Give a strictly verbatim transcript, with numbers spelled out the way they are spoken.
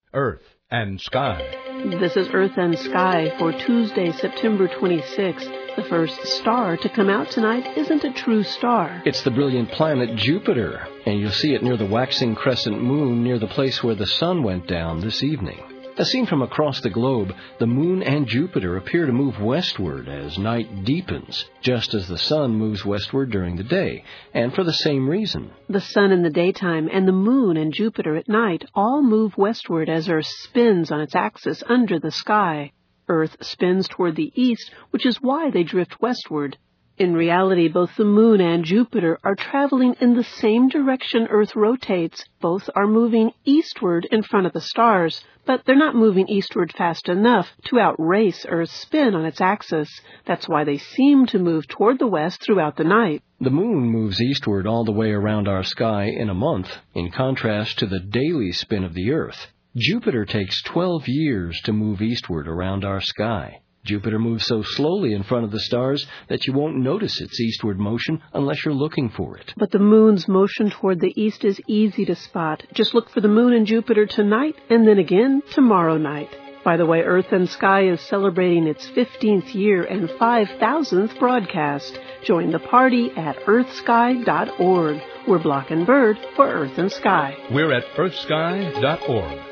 Earth and Sky. This is Earth and Sky for Tuesday, September twenty-sixth. The first star to come out tonight isn't a true star. It's the brilliant planet Jupiter, and you'll see it near the waxing crescent moon near the place where the sun went down this evening. As seen from across the globe, the moon and Jupiter appear to move westward as night deepens, just as the sun moves westward during the day, and for the same reason. The sun in the daytime and the moon and Jupiter at night all move westward as Earth spins on its axis under the sky. Earth spins toward the east, which is why they drift westward. In reality, both the moon and Jupiter are traveling in the same direction Earth rotates. Both are moving eastward in front of the stars, but they're not moving eastward fast enough to outrace Earth's spin on its axis. That's why they seem to move toward the west throughout the night. The moon moves eastward all the way around our sky in a month, in contrast to the daily spin of the Earth. Jupiter takes twelve years to move eastward around our sky. Jupiter moves so slowly in front of the stars that you won't notice its eastward motion unless you're looking for it. But the moon's motion toward the east is easy to spot. Just look for the moon and Jupiter tonight and then again tomorrow night. By the way, Earth and Sky is celebrating its fifteenth year and five thousandth broadcast. Join the party at earth sky dot org. We're Block and Bird for Earth and Sky. We're at earth sky dot org.